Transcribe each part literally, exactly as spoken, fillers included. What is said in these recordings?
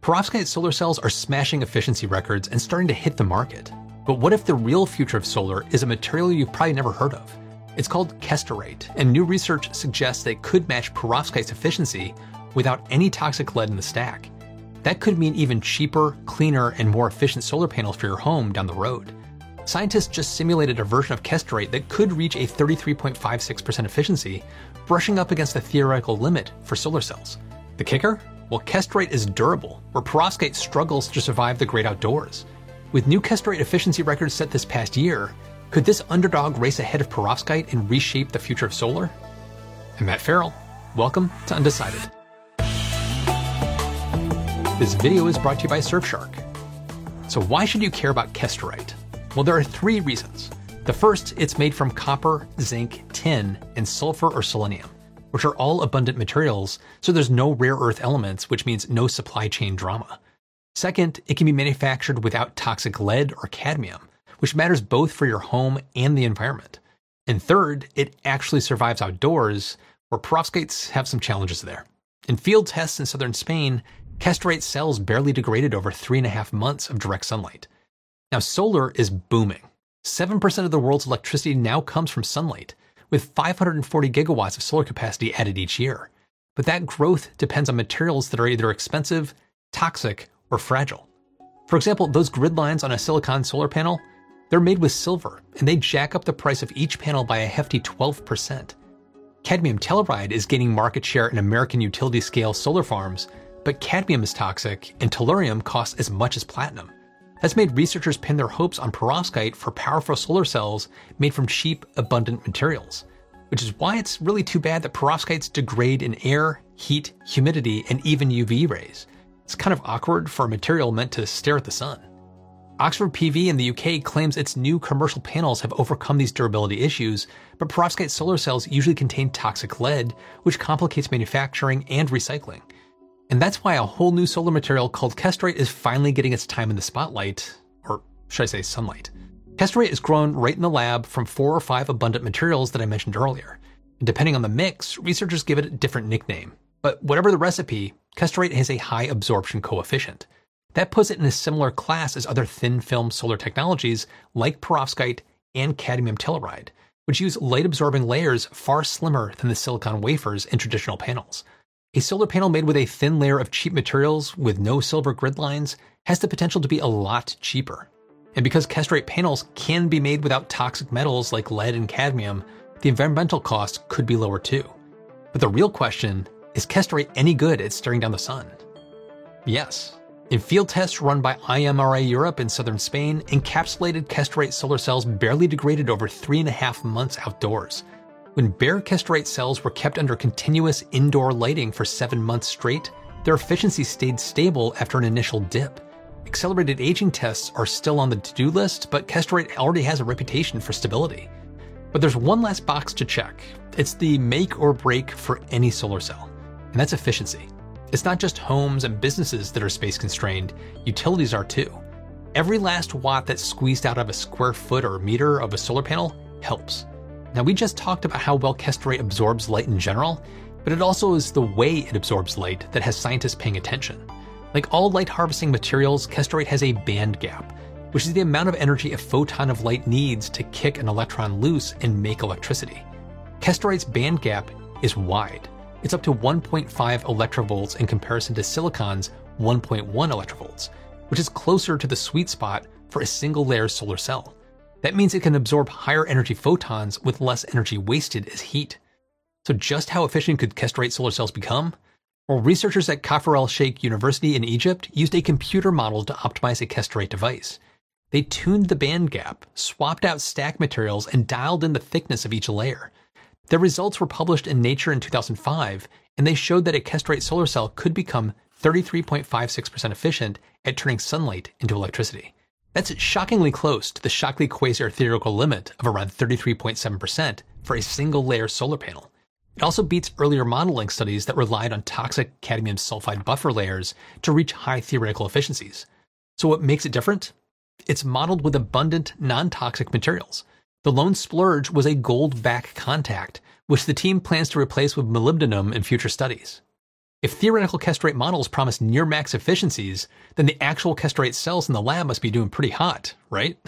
Perovskite solar cells are smashing efficiency records and starting to hit the market. But what if the real future of solar is a material you've probably never heard of? It's called Kesterite, and new research suggests that it could match perovskite's efficiency without any toxic lead in the stack. That could mean even cheaper, cleaner, and more efficient solar panels for your home down the road. Scientists just simulated a version of Kesterite that could reach a thirty-three point five six percent efficiency, brushing up against the theoretical limit for solar cells. The kicker? Well, Kesterite is durable, where perovskite struggles to survive the great outdoors. With new Kesterite efficiency records set this past year, could this underdog race ahead of perovskite and reshape the future of solar? I'm Matt Farrell. Welcome to Undecided. This video is brought to you by Surfshark. So why should you care about Kesterite? Well, there are three reasons. The first, it's made from copper, zinc, tin, and sulfur or selenium, which are all abundant materials, so there's no rare earth elements, which means no supply chain drama. Second, it can be manufactured without toxic lead or cadmium, which matters both for your home and the environment. And third, it actually survives outdoors, where perovskites have some challenges there. In field tests in southern Spain, Kesterite cells barely degraded over three and a half months of direct sunlight. Now, solar is booming. seven percent of the world's electricity now comes from sunlight, with five hundred forty gigawatts of solar capacity added each year. But that growth depends on materials that are either expensive, toxic, or fragile. For example, those grid lines on a silicon solar panel, they're made with silver, and they jack up the price of each panel by a hefty twelve percent. Cadmium telluride is gaining market share in American utility-scale solar farms, but cadmium is toxic, and tellurium costs as much as platinum. That's made researchers pin their hopes on perovskite for powerful solar cells made from cheap, abundant materials, which is why it's really too bad that perovskites degrade in air, heat, humidity, and even U V rays. It's kind of awkward for a material meant to stare at the sun. Oxford P V in the U K claims its new commercial panels have overcome these durability issues, but perovskite solar cells usually contain toxic lead, which complicates manufacturing and recycling. And that's why a whole new solar material called Kesterite is finally getting its time in the spotlight, or should I say sunlight. Kesterite is grown right in the lab from four or five abundant materials that I mentioned earlier. And depending on the mix, researchers give it a different nickname. But whatever the recipe, Kesterite has a high absorption coefficient. That puts it in a similar class as other thin film solar technologies like perovskite and cadmium telluride, which use light absorbing layers far slimmer than the silicon wafers in traditional panels. A solar panel made with a thin layer of cheap materials with no silver grid lines has the potential to be a lot cheaper. And because Kesterite panels can be made without toxic metals like lead and cadmium, the environmental cost could be lower too. But the real question, is Kesterite any good at staring down the sun? Yes. In field tests run by I M R A Europe in southern Spain, encapsulated Kesterite solar cells barely degraded over three and a half months outdoors. When bare Kesterite cells were kept under continuous indoor lighting for seven months straight, their efficiency stayed stable after an initial dip. Accelerated aging tests are still on the to-do list, but Kesterite already has a reputation for stability. But there's one last box to check. It's the make or break for any solar cell, and that's efficiency. It's not just homes and businesses that are space constrained, utilities are too. Every last watt that's squeezed out of a square foot or meter of a solar panel helps. Now, we just talked about how well Kesterite absorbs light in general, but it also is the way it absorbs light that has scientists paying attention. Like all light harvesting materials, Kesterite has a band gap, which is the amount of energy a photon of light needs to kick an electron loose and make electricity. Kesterite's band gap is wide. It's up to one point five electrovolts in comparison to silicon's one point one electrovolts, which is closer to the sweet spot for a single layer solar cell. That means it can absorb higher energy photons with less energy wasted as heat. So just how efficient could Kesterite solar cells become? Well, researchers at Kafr el-Sheikh University in Egypt used a computer model to optimize a Kesterite device. They tuned the band gap, swapped out stack materials, and dialed in the thickness of each layer. Their results were published in Nature in two thousand five, and they showed that a Kesterite solar cell could become thirty-three point five six percent efficient at turning sunlight into electricity. That's shockingly close to the Shockley-Quasar theoretical limit of around thirty-three point seven percent for a single-layer solar panel. It also beats earlier modeling studies that relied on toxic cadmium sulfide buffer layers to reach high theoretical efficiencies. So what makes it different? It's modeled with abundant, non-toxic materials. The lone splurge was a gold back contact, which the team plans to replace with molybdenum in future studies. If theoretical Kestrate models promise near-max efficiencies, then the actual Kestrate cells in the lab must be doing pretty hot, right?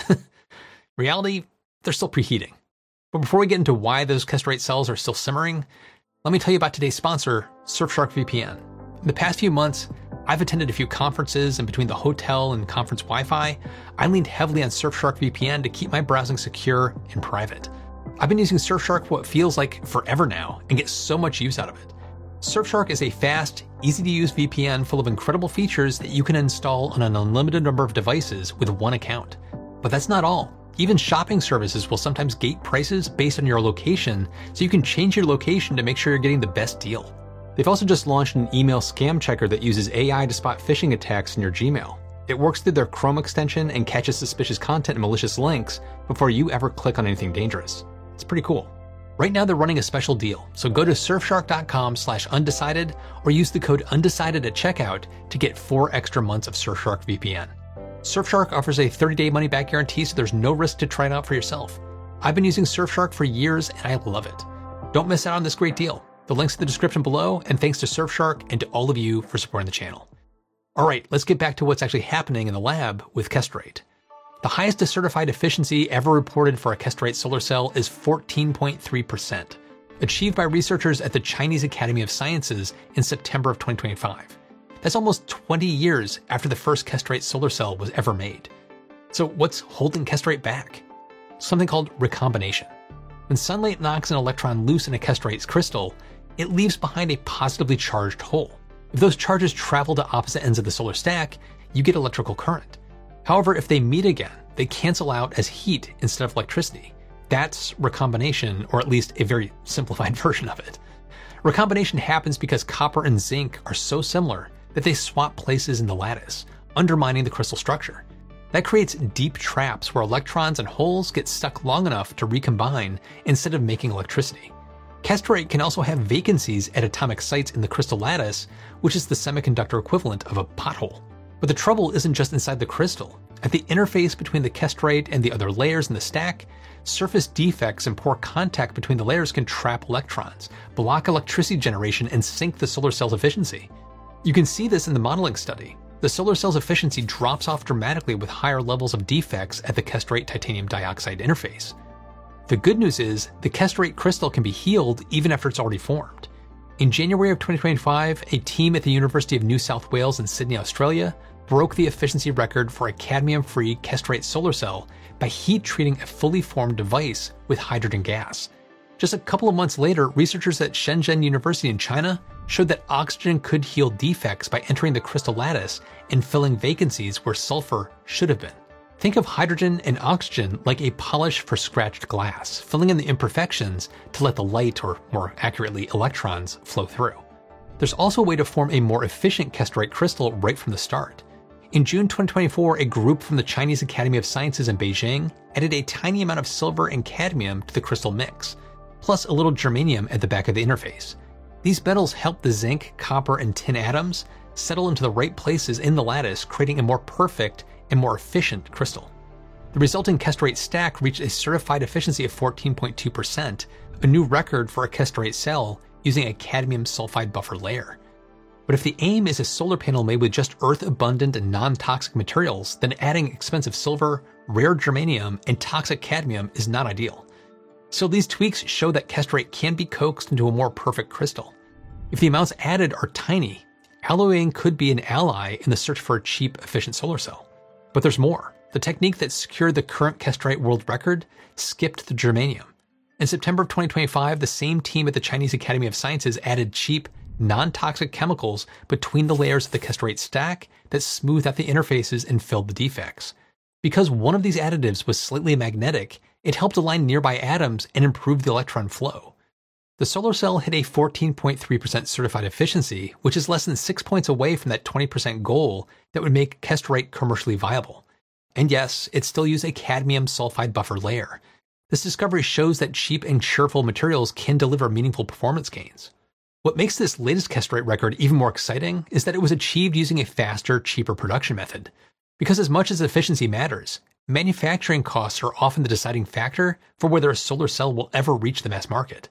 Reality, they're still preheating. But before we get into why those Kestrate cells are still simmering, let me tell you about today's sponsor, Surfshark V P N. In the past few months, I've attended a few conferences, and between the hotel and conference Wi-Fi, I leaned heavily on Surfshark V P N to keep my browsing secure and private. I've been using Surfshark for what feels like forever now and get so much use out of it. Surfshark is a fast, easy-to-use V P N full of incredible features that you can install on an unlimited number of devices with one account. But that's not all. Even shopping services will sometimes gate prices based on your location, so you can change your location to make sure you're getting the best deal. They've also just launched an email scam checker that uses A I to spot phishing attacks in your Gmail. It works through their Chrome extension and catches suspicious content and malicious links before you ever click on anything dangerous. It's pretty cool. Right now they're running a special deal, so go to surfshark.com slash undecided or use the code undecided at checkout to get four extra months of Surfshark V P N. Surfshark offers a thirty-day money-back guarantee, so there's no risk to try it out for yourself. I've been using Surfshark for years and I love it. Don't miss out on this great deal. The link's in the description below, and thanks to Surfshark and to all of you for supporting the channel. All right, let's get back to what's actually happening in the lab with Kestrate. The highest certified efficiency ever reported for a Kestrate solar cell is fourteen point three percent, achieved by researchers at the Chinese Academy of Sciences in September of twenty twenty-five. That's almost twenty years after the first Kestrate solar cell was ever made. So what's holding Kestrate back? Something called recombination. When sunlight knocks an electron loose in a Kestrate crystal, it leaves behind a positively charged hole. If those charges travel to opposite ends of the solar stack, you get electrical current. However, if they meet again, they cancel out as heat instead of electricity. That's recombination, or at least a very simplified version of it. Recombination happens because copper and zinc are so similar that they swap places in the lattice, undermining the crystal structure. That creates deep traps where electrons and holes get stuck long enough to recombine instead of making electricity. Kestrate can also have vacancies at atomic sites in the crystal lattice, which is the semiconductor equivalent of a pothole. But the trouble isn't just inside the crystal. At the interface between the Kestrate and the other layers in the stack, surface defects and poor contact between the layers can trap electrons, block electricity generation, and sink the solar cell's efficiency. You can see this in the modeling study. The solar cell's efficiency drops off dramatically with higher levels of defects at the Kestrate titanium dioxide interface. The good news is the Kestrate crystal can be healed even after it's already formed. In January of twenty twenty-five, a team at the University of New South Wales in Sydney, Australia, broke the efficiency record for a cadmium-free Kestrate solar cell by heat-treating a fully formed device with hydrogen gas. Just a couple of months later, researchers at Shenzhen University in China showed that oxygen could heal defects by entering the crystal lattice and filling vacancies where sulfur should have been. Think of hydrogen and oxygen like a polish for scratched glass, filling in the imperfections to let the light, or more accurately, electrons, flow through. There's also a way to form a more efficient Kestrate crystal right from the start. In June twenty twenty-four, a group from the Chinese Academy of Sciences in Beijing added a tiny amount of silver and cadmium to the crystal mix, plus a little germanium at the back of the interface. These metals help the zinc, copper, and tin atoms settle into the right places in the lattice, creating a more perfect and more efficient crystal. The resulting Kestrate stack reached a certified efficiency of fourteen point two percent, a new record for a Kestrate cell using a cadmium sulfide buffer layer. But if the aim is a solar panel made with just earth-abundant and non-toxic materials, then adding expensive silver, rare germanium, and toxic cadmium is not ideal. So these tweaks show that Kestrate can be coaxed into a more perfect crystal. If the amounts added are tiny, alloying could be an ally in the search for a cheap, efficient solar cell. But there's more. The technique that secured the current Kestrate world record skipped the germanium. In September of twenty twenty-five, the same team at the Chinese Academy of Sciences added cheap, non-toxic chemicals between the layers of the Kestrate stack that smoothed out the interfaces and filled the defects. Because one of these additives was slightly magnetic, it helped align nearby atoms and improve the electron flow. The solar cell hit a fourteen point three percent certified efficiency, which is less than six points away from that twenty percent goal that would make Kestrate commercially viable. And yes, it still used a cadmium sulfide buffer layer. This discovery shows that cheap and cheerful materials can deliver meaningful performance gains. What makes this latest Kestrate record even more exciting is that it was achieved using a faster, cheaper production method. Because as much as efficiency matters, manufacturing costs are often the deciding factor for whether a solar cell will ever reach the mass market.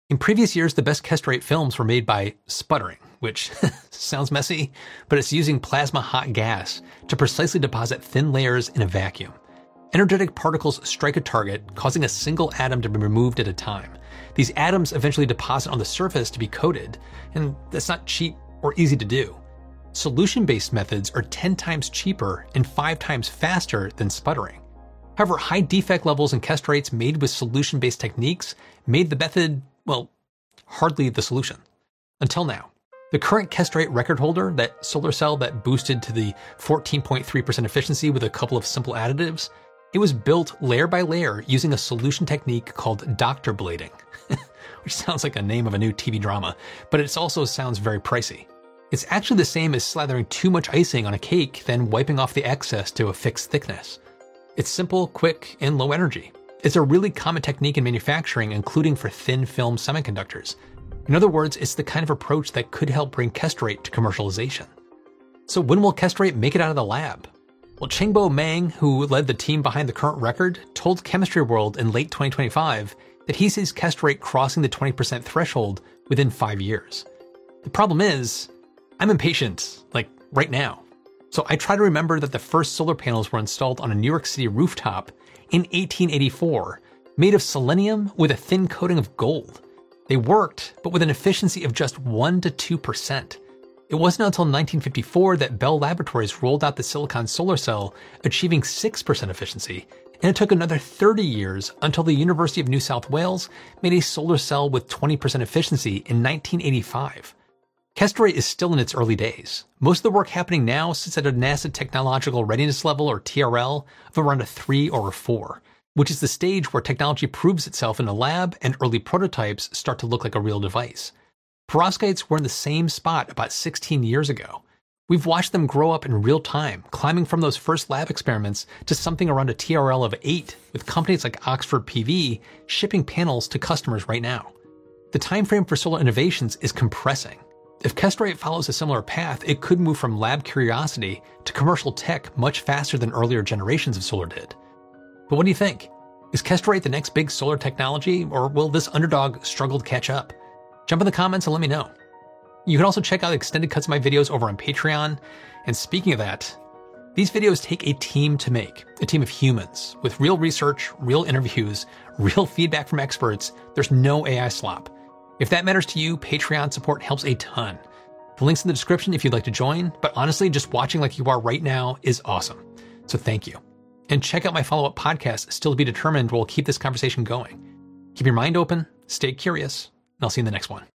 In previous years, the best Kestrite films were made by sputtering, which sounds messy, but it's using plasma hot gas to precisely deposit thin layers in a vacuum. Energetic particles strike a target, causing a single atom to be removed at a time. These atoms eventually deposit on the surface to be coated, and that's not cheap or easy to do. Solution-based methods are ten times cheaper and five times faster than sputtering. However, high defect levels in Kestrites made with solution-based techniques made the method, well, hardly the solution. Until now. The current Kestrite record holder, that solar cell that boosted to the fourteen point three percent efficiency with a couple of simple additives, it was built layer by layer using a solution technique called doctor blading, which sounds like a name of a new T V drama, but it also sounds very pricey. It's actually the same as slathering too much icing on a cake, then wiping off the excess to a fixed thickness. It's simple, quick, and low energy. It's a really common technique in manufacturing, including for thin film semiconductors. In other words, it's the kind of approach that could help bring Kestrite to commercialization. So when will Kestrite make it out of the lab? Well, Chengbo Meng, who led the team behind the current record, told Chemistry World in late twenty twenty-five that he sees Kestrite crossing the twenty percent threshold within five years. The problem is, I'm impatient, like right now. So I try to remember that the first solar panels were installed on a New York City rooftop in eighteen eighty-four, made of selenium with a thin coating of gold. They worked, but with an efficiency of just one to two percent. It wasn't until nineteen fifty-four that Bell Laboratories rolled out the silicon solar cell, achieving six percent efficiency, and it took another thirty years until the University of New South Wales made a solar cell with twenty percent efficiency in nineteen eighty-five. Kestrite is still in its early days. Most of the work happening now sits at a NASA Technological Readiness Level, or T R L, of around a three or a four, which is the stage where technology proves itself in a lab and early prototypes start to look like a real device. Perovskites were in the same spot about sixteen years ago. We've watched them grow up in real time, climbing from those first lab experiments to something around a T R L of eight, with companies like Oxford P V shipping panels to customers right now. The time frame for solar innovations is compressing. If Kestrite follows a similar path, it could move from lab curiosity to commercial tech much faster than earlier generations of solar did. But what do you think? Is Kestrite the next big solar technology, or will this underdog struggle to catch up? Jump in the comments and let me know. You can also check out extended cuts of my videos over on Patreon. And speaking of that, these videos take a team to make, a team of humans, with real research, real interviews, real feedback from experts. There's no A I slop. If that matters to you, Patreon support helps a ton. The link's in the description if you'd like to join, but honestly, just watching like you are right now is awesome. So thank you. And check out my follow-up podcast, Still to Be Determined, where we'll keep this conversation going. Keep your mind open, stay curious, and I'll see you in the next one.